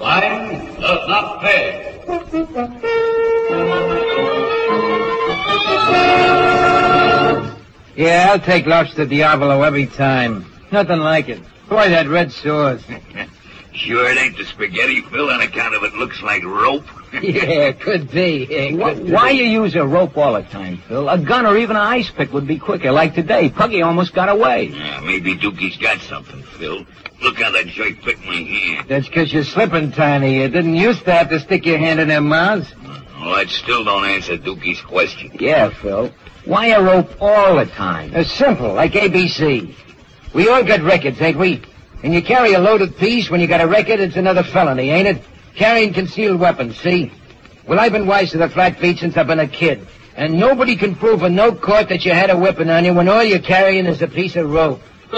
Crime does not pay. Yeah, I'll take Lobster Diablo every time. Nothing like it. Boy, that red sauce. Sure it ain't the spaghetti, Phil, on account of it looks like rope? Yeah, could be. Why you use a rope all the time, Phil? A gun or even an ice pick would be quicker. Like today, Puggy almost got away. Yeah, maybe Dookie's got something, Phil. Look how that jerk bit my hand. That's 'cause you're slipping, Tiny. You didn't used to have to stick your hand in their mouths. Well, that still don't answer Dookie's question. Yeah, Phil. Why a rope all the time? It's simple, like ABC. We all got records, ain't we? And you carry a loaded piece, when you got a record, it's another felony, ain't it? Carrying concealed weapons, see? Well, I've been wise to the flat feet since I've been a kid. And nobody can prove in no court that you had a weapon on you when all you're carrying is a piece of rope.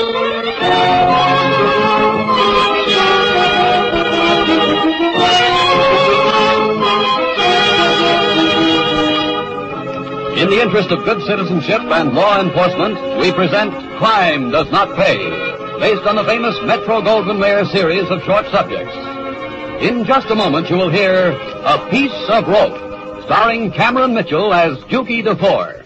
In the interest of good citizenship and law enforcement, we present Crime Does Not Pay, based on the famous Metro-Goldwyn-Mayer series of short subjects. In just a moment, you will hear A Piece of Rope, starring Cameron Mitchell as Dookie DeFore.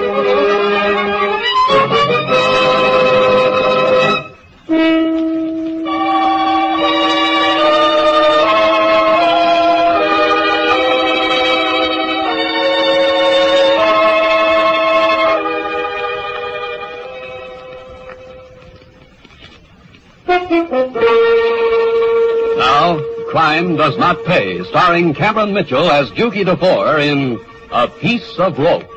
Now, Crime Does Not Pay, starring Cameron Mitchell as Dookie DeFore in A Piece of Rope.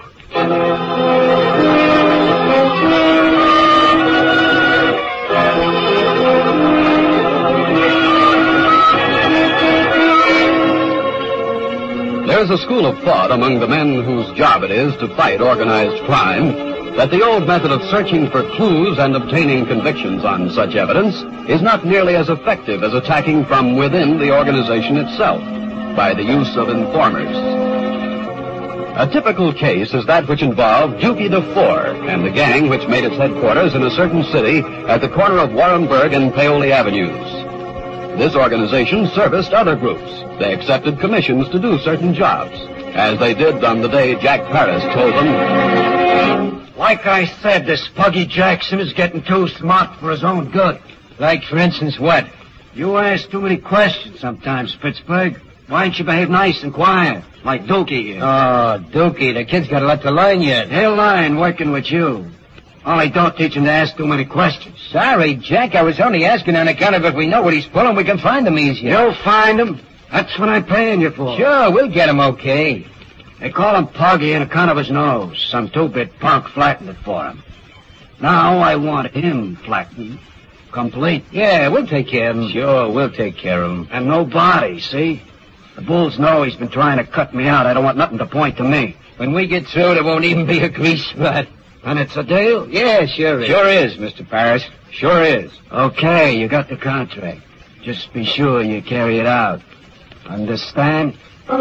There's a school of thought among the men whose job it is to fight organized crime that the old method of searching for clues and obtaining convictions on such evidence is not nearly as effective as attacking from within the organization itself by the use of informers. A typical case is that which involved Dookie DeFore and the gang which made its headquarters in a certain city at the corner of Warrenburg and Paoli Avenues. This organization serviced other groups. They accepted commissions to do certain jobs, as they did on the day Jack Paris told them, Like I said, this Puggy Jackson is getting too smart for his own good. Like, for instance, what? You ask too many questions sometimes, Pittsburgh. Why don't you behave nice and quiet, like Dookie here? Oh, Dookie, the kid's got a lot to learn yet. He'll learn working with you. Only don't teach him to ask too many questions. Sorry, Jack, I was only asking on account of if we know what he's pulling, we can find him easier. You'll find him? That's what I'm paying you for. Sure, we'll get him okay. They call him Puggy on account of his nose. Some two-bit punk flattened it for him. Now I want him flattened. Complete. Yeah, we'll take care of him. Sure, we'll take care of him. And no body, see? The bulls know he's been trying to cut me out. I don't want nothing to point to me. When we get through, there won't even be a grease spot. And it's a deal? Yeah, sure is. Sure is, Mr. Paris. Sure is. Okay, you got the contract. Just be sure you carry it out. Understand?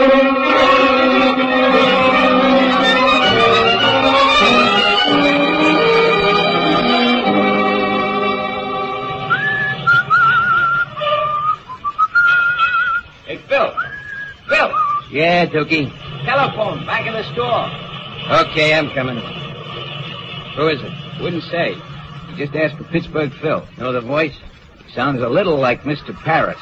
Hey, Phil. Phil! Yeah, Dookie. Telephone, back in the store. Okay, I'm coming. Who is it? Wouldn't say. You just asked for Pittsburgh Phil. Know the voice? Sounds a little like Mr. Paris.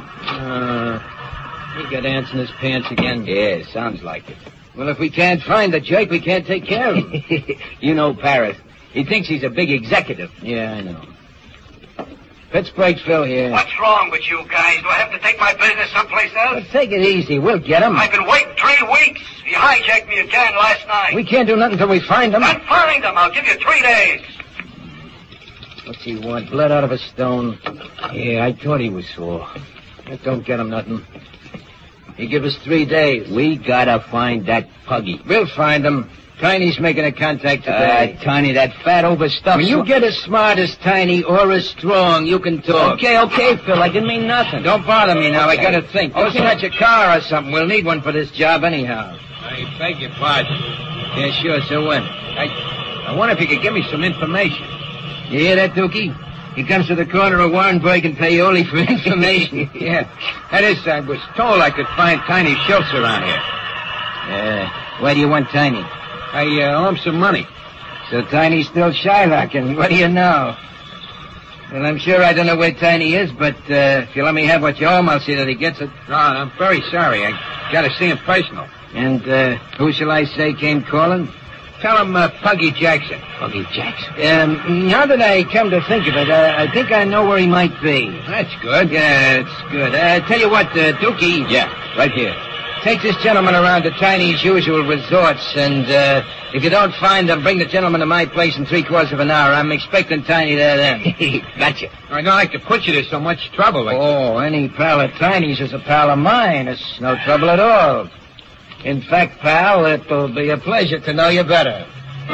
He got ants in his pants again. Yeah, sounds like it. Well, if we can't find the jerk, we can't take care of him. You know Paris. He thinks he's a big executive. Yeah, I know. Pittsburgh Phil here. What's wrong with you guys? Do I have to take my business someplace else? Well, take it easy. We'll get him. I've been waiting 3 weeks. He hijacked me again last night. We can't do nothing until we find him. Then find him. I'll give you 3 days. What's he want? Blood out of a stone? Yeah, I thought he was sore. That don't get him nothing. He give us 3 days. We gotta find that Puggy. We'll find him. Tiny's making a contact today. Tiny, that fat overstuffed... When you get as smart as Tiny or as strong, you can talk. Okay, Phil. I didn't mean nothing. Don't bother me now. Okay. I gotta think. Go snatch a car or something. We'll need one for this job anyhow. I beg your pardon. Yeah, sure. So when? I wonder if you could give me some information. You hear that, Dookie? He comes to the corner of Warrenburg and Paoli for information. Yeah, that is, I was told I could find Tiny Schultz around here. Why do you want Tiny? I owe him some money. So Tiny's still Shylocking. What do you know? Well, I'm sure I don't know where Tiny is, but if you let me have what you owe him, I'll see that he gets it. No, I'm very sorry. I gotta see him personal. And who shall I say came calling? Tell him Puggy Jackson. Puggy Jackson? Now that I come to think of it, I think I know where he might be. That's good. Yeah, it's good. Tell you what, Dookie. Yeah, right here. Take this gentleman around to Tiny's usual resorts, and if you don't find him, bring the gentleman to my place in 3/4 of an hour. I'm expecting Tiny there then. Gotcha. I don't like to put you to so much trouble. Oh, any pal of Tiny's is a pal of mine. It's no trouble at all. In fact, pal, it'll be a pleasure to know you better.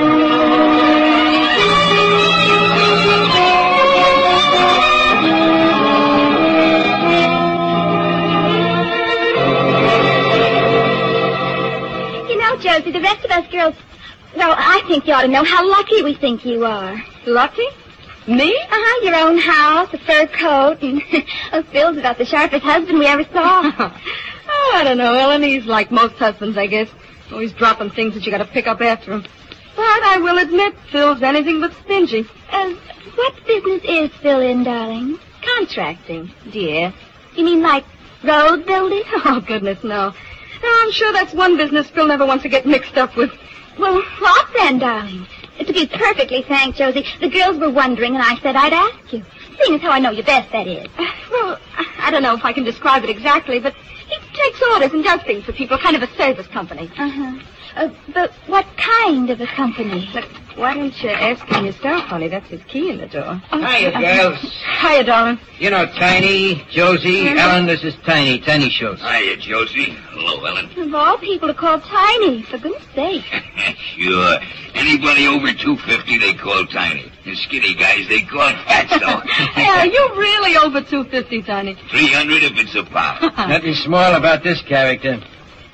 Josie, the rest of us girls, well, I think you ought to know how lucky we think you are. Lucky? Me? Uh-huh, your own house, a fur coat, and Phil's about the sharpest husband we ever saw. Oh, I don't know, Ellen. He's like most husbands, I guess. Always dropping things that you gotta pick up after him. But I will admit, Phil's anything but stingy. What business is Phil in, darling? Contracting, dear. You mean like road building? Oh, goodness, no. No, I'm sure that's one business Phil never wants to get mixed up with. Well, what then, darling? To be perfectly frank, Josie, the girls were wondering, and I said I'd ask you. Seeing as how I know you best, that is. Well, I don't know if I can describe it exactly, but he takes orders and does things for people, kind of a service company. Uh-huh. But what kind of a company? Look, why don't you ask him yourself, honey? That's his key in the door. Hiya, girls. Hiya, darling. You know Tiny, Josie, Ellen, this is Tiny Schultz. Hiya, Josie. Hello, Ellen. Of all people to call Tiny, for goodness sake. Sure. Anybody over 250, they call Tiny. And skinny guys, they call Fatso. Yeah, you're really over 250, Tiny. 300 if it's a pound. Nothing small about this character.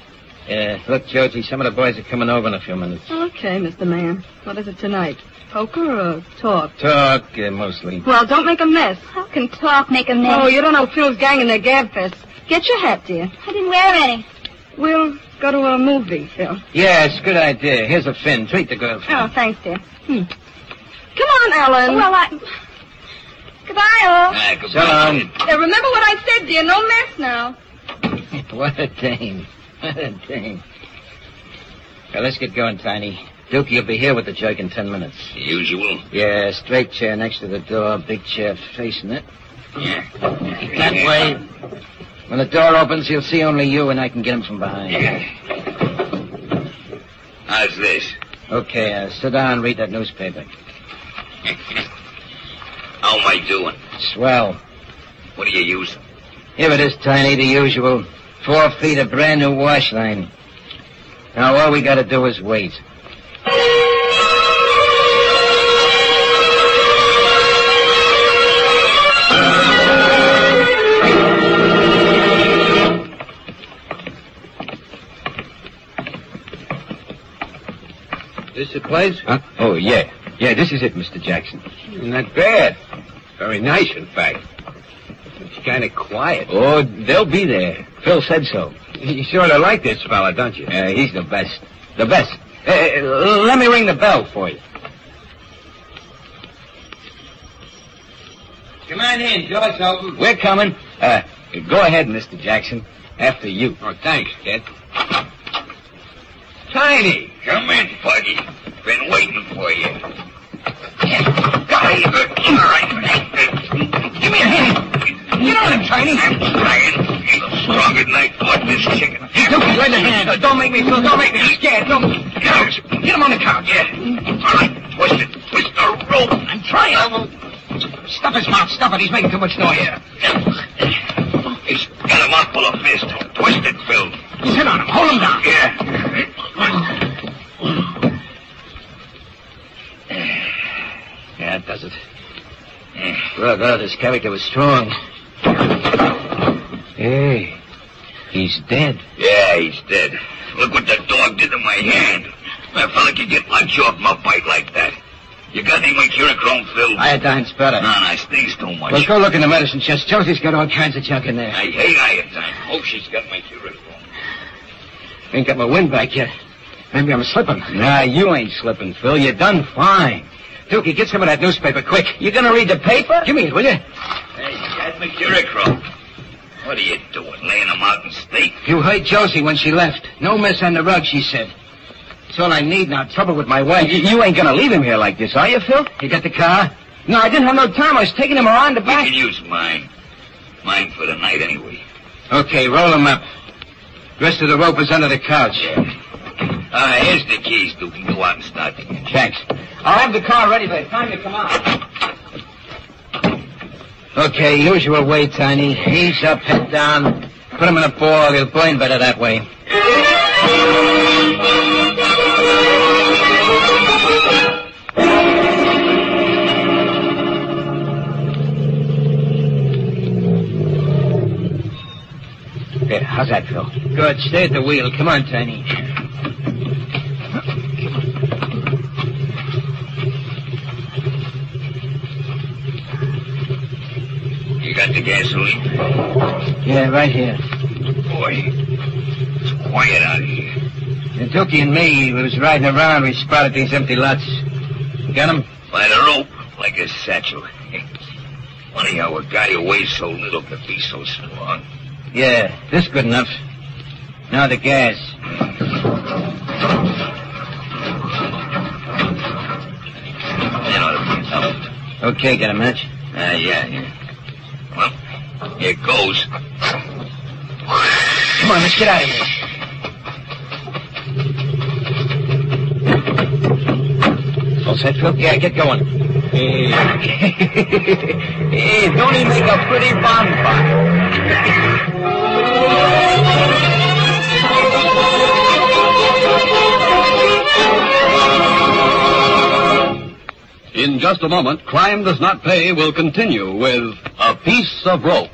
Look, Josie, some of the boys are coming over in a few minutes. Okay, Mr. Man. What is it tonight? Poker or talk? Talk, mostly. Well, don't make a mess. How can talk make a mess? Oh, you don't know Phil's gang and their gab fest. Get your hat, dear. I didn't wear any. We'll go to a movie, Phil. Yeah, it's a good idea. Here's a fin. Treat the girlfriend. Oh, thanks, dear. Come on, Ellen. Well, Goodbye, all. Goodbye. So long. Remember what I said, dear. No mess now. What a dame. What a dame. Well, let's get going, Tiny. Dookie will be here with the jerk in 10 minutes. The usual? Yeah, straight chair next to the door, big chair facing it. Yeah. That way. When the door opens, he'll see only you, and I can get him from behind. Yeah. How's this? Okay, sit down and read that newspaper. How am I doing? Swell. What are you using? Here it is, Tiny, the usual. 4 feet of brand new wash line. Now, all we gotta do is wait. This the place? Huh? Oh, yeah. Yeah, this is it, Mr. Jackson. Not bad. Very nice, in fact. It's kind of quiet. Oh, they'll be there. Phil said so. You sort of like this fella, don't you? He's the best. The best. Let me ring the bell for you. Come on in, George Open. We're coming. Go ahead, Mr. Jackson. After you. Oh, thanks, kid. Tiny! Come in, Puggy. Been waiting for you. All right. Give me a hand. Get on him, Tiny. I'm trying. Ain't stronger than I thought this chicken. Dookie, lend a hand. Don't make me, Phil. Don't make me scared. Don't. Get him on the couch. Yeah. All right. Twist it. Twist the rope. I'm trying. Stuff his mouth. Stuff it. He's making too much noise. He's got a mouthful of fist. Twist it, Phil. Sit on him. Hold him down. Yeah, that does it. Brother, this character was strong. Hey, he's dead. Yeah, he's dead. Look what the dog did to my hand. That fella could get lunch off my bite like that. You got any mercurochrome, Phil? Iodine's better. No, it stings too much. Well, go look in the medicine chest. Josie's got all kinds of junk in there. I hate iodine. Hope she's got mercurochrome. Ain't got my wind back yet. Maybe I'm slipping. Nah, you ain't slipping, Phil. You done fine. Dookie, get some of that newspaper, quick. You gonna read the paper? Give me it, will you? Hey, you got mercurochrome. What are you doing, laying them out in state? You heard Josie when she left. No mess on the rug, she said. That's all I need now. Trouble with my wife. You ain't gonna leave him here like this, are you, Phil? You got the car? No, I didn't have no time. I was taking him around the You back. can use mine. Mine for the night, anyway. Okay, roll him up. The rest of the rope is under the couch. Here's the keys, Dookie. Go out and start the engine. Thanks. I'll have the car ready by the time you come out. Okay, usual way, Tiny. Ease up, head down. Put him in a ball. He'll burn better that way. There, how's that, Phil? Good. Stay at the wheel. Come on, Tiny. You got the gasoline? Yeah, right here. Boy, it's quiet out here. And Dookie and me, we was riding around. We spotted these empty lots. Got him? By the rope, like a satchel. Funny how a guy who weighs so little could be so strong. Yeah, this good enough. Now the gas. That ought to be enough. Okay, got a match? Yeah. Well, here goes. Come on, let's get out of here. All set, Phil? Yeah, get going. Hey, don't he make a pretty bonfire? In just a moment, Crime Does Not Pay will continue with A Piece of Rope.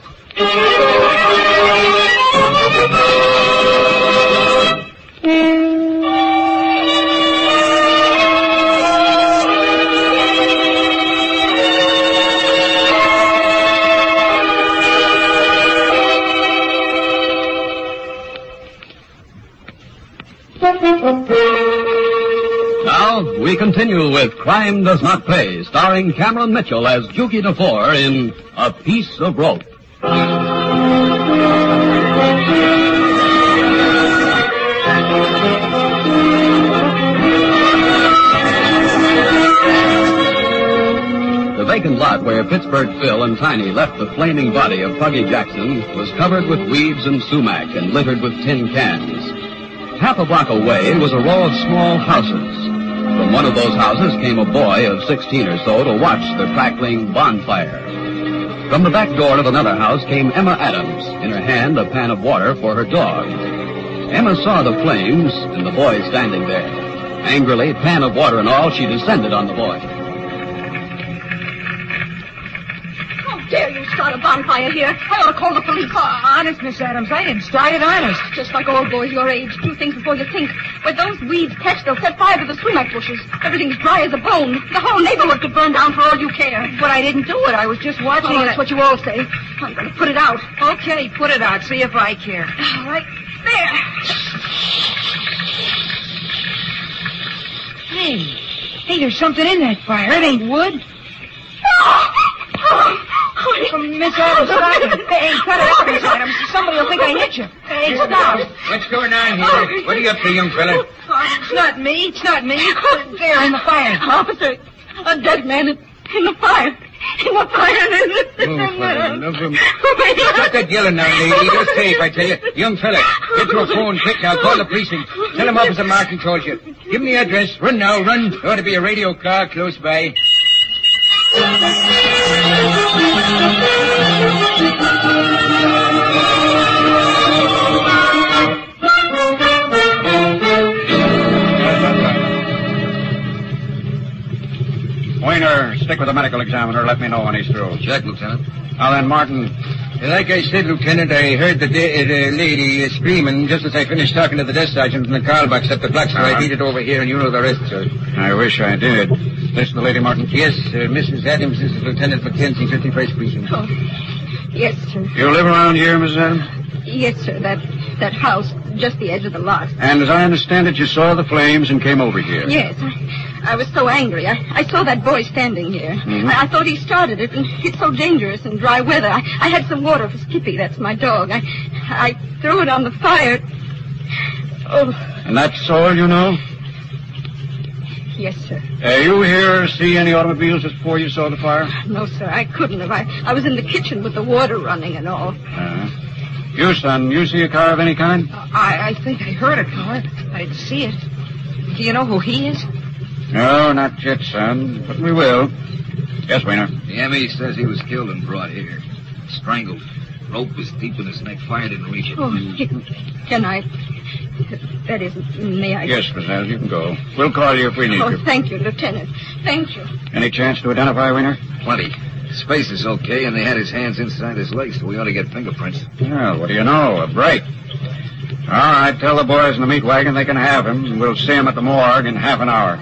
Now, we continue with Crime Does Not Pay, starring Cameron Mitchell as Dookie DeFore in A Piece of Rope. The vacant lot where Pittsburgh Phil and Tiny left the flaming body of Puggy Jackson was covered with weeds and sumac and littered with tin cans. Half a block away was a row of small houses. From one of those houses came a boy of 16 or so to watch the crackling bonfire. From the back door of another house came Emma Adams, in her hand a pan of water for her dog. Emma saw the flames and the boy standing there. Angrily, pan of water and all, she descended on the boy. How dare you start a bonfire here? I ought to call the police. Honest, Miss Adams, I didn't start it, honest. Just like old boys your age. Do things before you think. When those weeds catch, they'll set fire to the sumac bushes. Everything's dry as a bone. The whole neighborhood could burn down for all you care. But I didn't do it. I was just watching Oh, it. that's what you all say. I'm going to put it out. Okay, put it out. See if I care. All right. There. Hey, there's something in that fire. It ain't wood. Miss Adams, stop it. Hey, cut it out, Miss Adams. Somebody will think I hit you. Hey, stop. What's going on here? What are you up to, young fella? It's not me. It's not me. There in the fire. Officer, a dead man in the fire. In the fire. Oh, for love of... Stop that yelling now, lady. You're safe, I tell you. Young fella, get to a phone quick now. Call the precinct. Tell him Officer Martin told you. Give him the address. Run now, run. There ought to be a radio car close by. Weiner, stick with the medical examiner. Let me know when he's through. Check, Lieutenant. Now then, Martin. Like I said, Lieutenant, I heard the lady screaming just as I finished talking to the desk sergeant in the call box up the block, so I beat it over here, and you know the rest, sir. I wish I did. This the Lady Martin? Yes, sir. Mrs. Adams is Lieutenant Mackenzie, 51st Precinct. Oh, yes, sir. You live around here, Mrs. Adams? Yes, sir. That house, just the edge of the lot. And as I understand it, you saw the flames and came over here. Yes, I was so angry. I saw that boy standing here. Mm-hmm. I thought he started it, and it's so dangerous in dry weather. I had some water for Skippy, that's my dog. I threw it on the fire. Oh, And that's all you know? yes, sir. You here see any automobiles just before you saw the fire? No, sir, I couldn't have. I was in the kitchen with the water running and all. You, son, you see a car of any kind? I think I heard a car. I didn't see it. Do you know who he is? No, not yet, son, but we will. Yes, Weiner. The ME says he was killed and brought here. Strangled. Rope was deep in his neck. Fire didn't reach it. Oh, can I... That isn't... May I... Yes, Miss Adams, you can go. We'll call you if we need Oh, you. thank you, Lieutenant. Thank you. Any chance to identify Weiner? Plenty. His face is okay, and they had his hands inside his legs, so we ought to get fingerprints. Well, what do you know? A break. All right, tell the boys in the meat wagon they can have him, and we'll see him at the morgue in half an hour.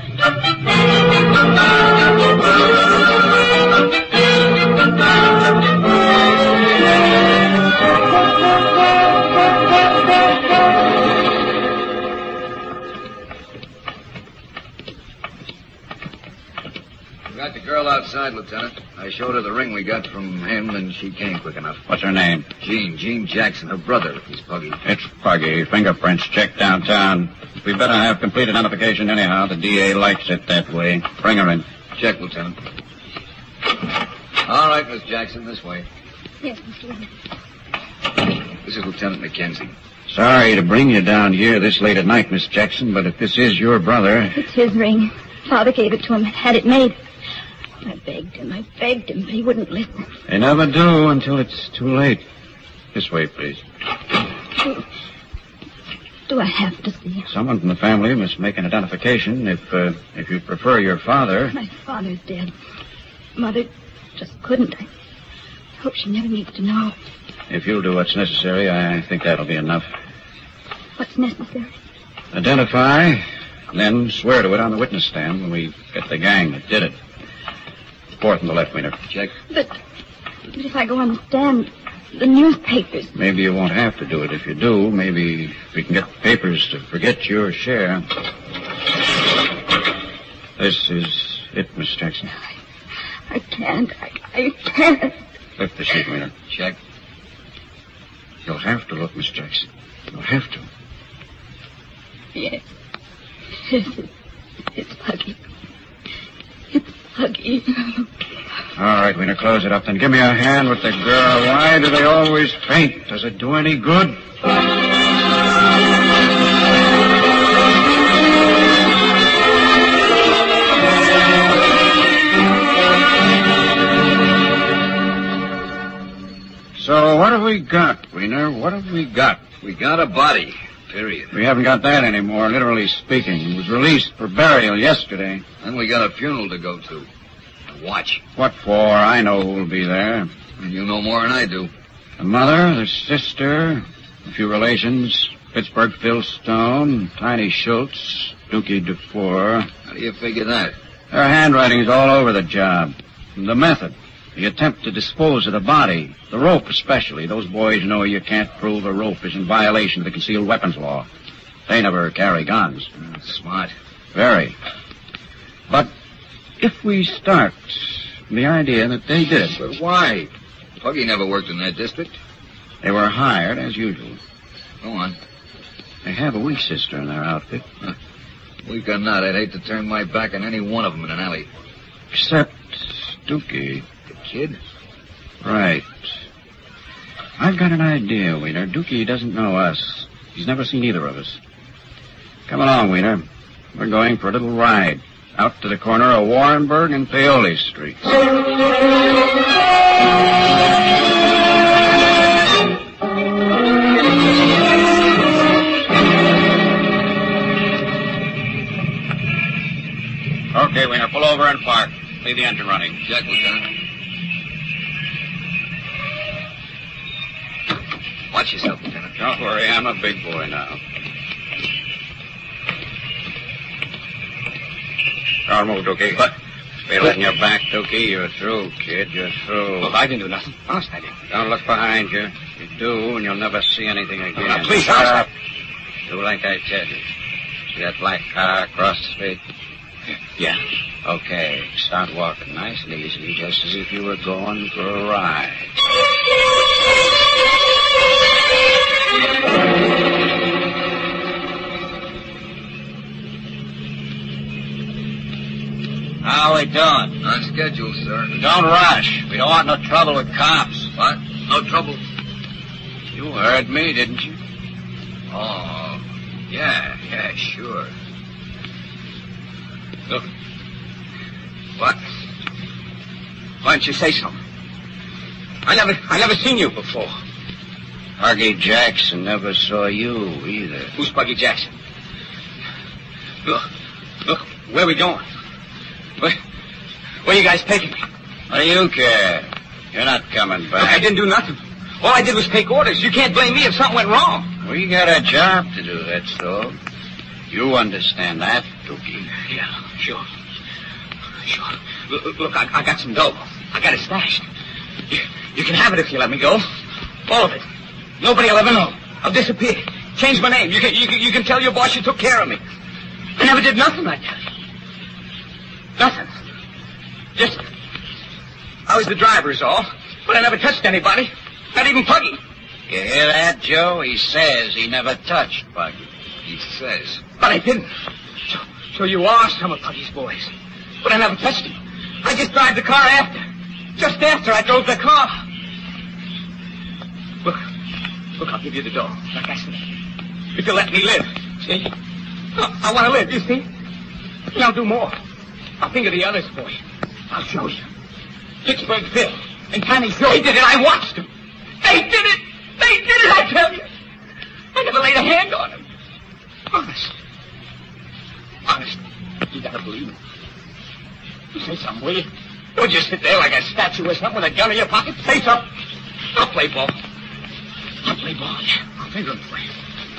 We got the girl outside, Lieutenant. I showed her the ring we got from him, and she came quick enough. What's her name? Gene Jackson, her brother. He's Puggy. It's Puggy. Fingerprints checked downtown. We better have complete identification anyhow. The DA likes it that way. Bring her in. Check, Lieutenant. All right, Miss Jackson, this way. Yes, Mr. This is Lieutenant Mackenzie. Sorry to bring you down here this late at night, Miss Jackson, but if this is your brother... It's his ring. Father gave it to him, had it made. I begged him, but he wouldn't listen. They never do until it's too late. This way, please. Do I have to see him? Someone from the family must make an identification if you prefer your father. My father's dead. Mother just couldn't. I hope she never needs to know. If you'll do what's necessary, I think that'll be enough. What's necessary? Identify, then swear to it on the witness stand when we get the gang that did it. Fourth from the left, Wiener. Check. But if I go on the stand, the newspapers... Maybe you won't have to do it. If you do, maybe we can get the papers to forget your share. This is it, Miss Jackson. I can't. I can't. Lift the sheet, Wiener. Check. You'll have to look, Miss Jackson. You'll have to. Yes. It's Puggy. It's Puggy. All right, Wiener, close it up. Then give me a hand with the girl. Why do they always faint? Does it do any good? So what have we got, Wiener? What have we got? We got a body. Period. We haven't got that anymore, literally speaking. It was released for burial yesterday. Then we got a funeral to go to. Watch. What for? I know who'll be there. And you know more than I do. The mother, the sister, a few relations, Pittsburgh Phil Stone, Tiny Schultz, Dookie DeFore. How do you figure that? Their handwriting's all over the job. The method, the attempt to dispose of the body, the rope especially. Those boys know you can't prove a rope is in violation of the concealed weapons law. They never carry guns. Smart. Very. But if we start from the idea that they did it... But why? Puggy never worked in that district. They were hired, as usual. Go on. They have a weak sister in their outfit. Weak or not, I'd hate to turn my back on any one of them in an alley. Except Dookie. The kid? Right. I've got an idea, Wiener. Dookie doesn't know us. He's never seen either of us. Come along, Wiener. We're going for a little ride. Out to the corner of Warrenburg and Paoli Streets. Okay, Wiener, pull over and park. Leave the engine running. Check, Lieutenant. Watch yourself, Lieutenant. Don't worry, I'm a big boy now. Don't move, Dookie. Feeling your back, Dookie? You're through, kid. You're through. Look, I didn't do nothing. Honest, I didn't. Don't look behind you. If you do, and you'll never see anything again. Now, please, shut honest, up. Do like I tell you. See that black car across the street? Yeah. Okay, start walking nice and easy, just as if you were going for a ride. How we doing? On schedule, sir. Don't rush. We don't want no trouble with cops. What? No trouble? You heard me, didn't you? Oh, yeah, sure. Look. What? Why don't you say something? I never seen you before. Puggy Jackson never saw you either. Who's Puggy Jackson? Look, where are we going? Where you guys taking me? What do you care? You're not coming back. Look, I didn't do nothing. All I did was take orders. You can't blame me if something went wrong. We got a job to do, that's all. You understand that, Dookie? Yeah, sure. Look, I got some dough. I got it stashed. You can have it if you let me go. All of it. Nobody will ever know. I'll disappear. Change my name. You can tell your boss you took care of me. I never did nothing, I tell you. Nothing. Just, I was the driver is all. But I never touched anybody. Not even Puggy. You hear that, Joe? He says he never touched Puggy. He says. But I didn't. So you are some of Puggy's boys. But I never touched him. I just drive the car after. Just after I drove the car. Look, I'll give you the dough, like I said. If you let me live, see? I want to live, you see? And I'll do more. I'll think of the others for you. I'll show you. Pittsburgh Phil and Tommy Joe. They did it. I watched them. They did it. I tell you. I never laid a hand on them. Honest. You gotta believe me. You say something, will you? Don't just sit there like a statue or something with a gun in your pocket. Say something. I'll play ball. Yeah. I'll finger him for you.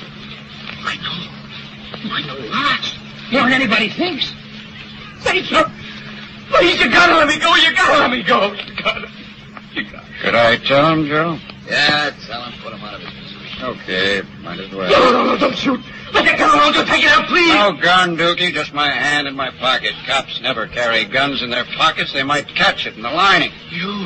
I know lots. More than anybody thinks. Say something. Please, you gotta let me go. You gotta. Could I tell him, Joe? Yeah, tell him, put him out of his misery. Okay, might as well. No, don't shoot. Let the gun alone. Just take it out, please. No gun, Dookie, just my hand in my pocket. Cops never carry guns in their pockets. They might catch it in the lining. You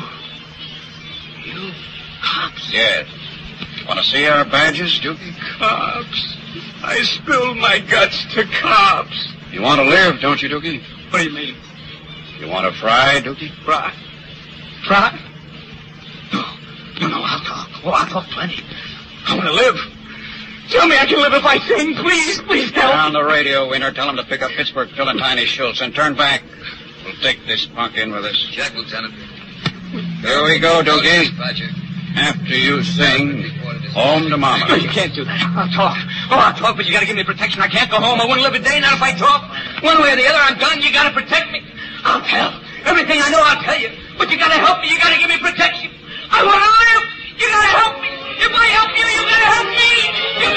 cops. Yes. Want to see our badges, Dookie? Cops. I spilled my guts to cops. You want to live, don't you, Dookie? What do you mean? You want to fry, Dookie? Fry? No, I'll talk. Oh, I'll talk plenty. I want to live. Tell me I can live if I sing. Please help. On the radio, Wiener. Tell him to pick up Pittsburgh Phil and Tiny Schultz and turn back. We'll take this punk in with us. Check, Lieutenant. Here we go, Dookie. Roger. After you sing, home to Mama. No, you can't do that. I'll talk, but you gotta give me protection. I can't go home. I wouldn't live a day, not if I talk. One way or the other, I'm done. You gotta protect me. I'll tell. Everything I know, I'll tell you. But you gotta help me. You gotta give me protection. I want to live. You gotta help me. If I help you, you gotta help me. You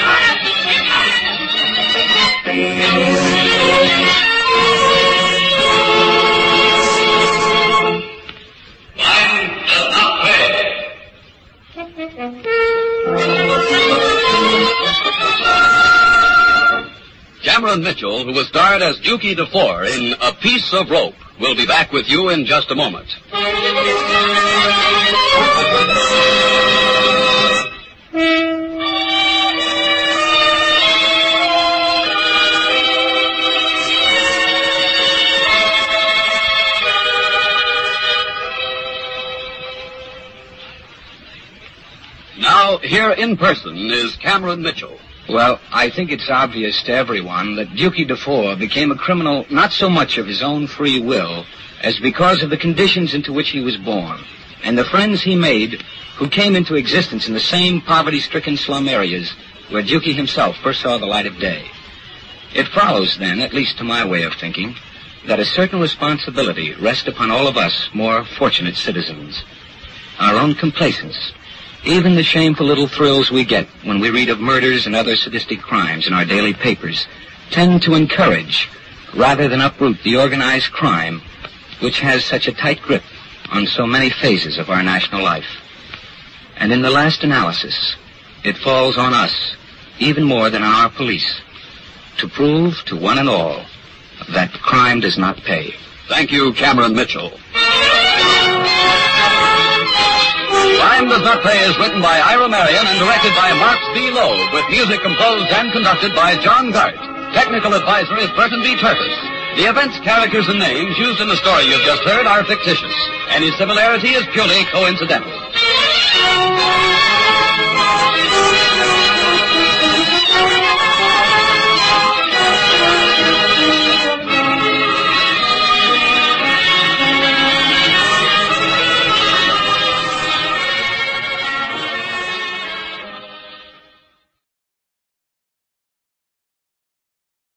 Cameron Mitchell, who was starred as Dookie DeFore in A Piece of Rope, will be back with you in just a moment. Now, here in person is Cameron Mitchell. Well, I think it's obvious to everyone that Dookie DeFore became a criminal not so much of his own free will as because of the conditions into which he was born and the friends he made who came into existence in the same poverty-stricken slum areas where Dookie himself first saw the light of day. It follows, then, at least to my way of thinking, that a certain responsibility rests upon all of us more fortunate citizens. Our own complacence, even the shameful little thrills we get when we read of murders and other sadistic crimes in our daily papers, tend to encourage, rather than uproot, the organized crime which has such a tight grip on so many phases of our national life. And in the last analysis, it falls on us, even more than on our police, to prove to one and all that crime does not pay. Thank you, Cameron Mitchell. Crime Does Not Pay is written by Ira Marion and directed by Marks B. Loeb, with music composed and conducted by John Gart. Technical advisor is Burton B. Turtis. The events, characters, and names used in the story you've just heard are fictitious. Any similarity is purely coincidental.